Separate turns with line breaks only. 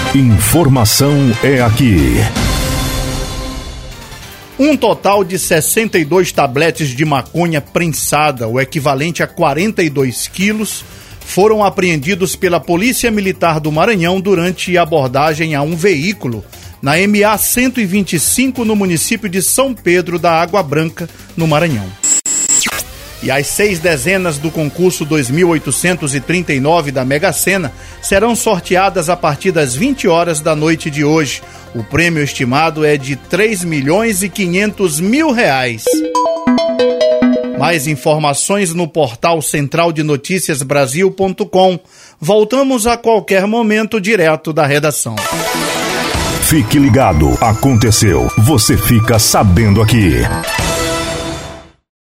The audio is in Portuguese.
Informação é aqui.
Um total de 62 tabletes de maconha prensada, o equivalente a 42 quilos, foram apreendidos pela Polícia Militar do Maranhão durante abordagem a um veículo na MA 125 no município de São Pedro da Água Branca, no Maranhão. E as 6 dezenas do concurso 2.839 da Mega Sena serão sorteadas a partir das 20 horas da noite de hoje. O prêmio estimado é de R$3.500.000. Mais informações no portal centraldenoticiasbrasil.com. Voltamos a qualquer momento direto da redação.
Fique ligado, aconteceu, você fica sabendo aqui.